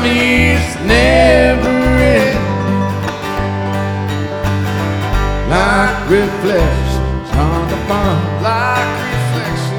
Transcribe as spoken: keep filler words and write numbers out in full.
Some years never end, like reflections on the pond, like reflections.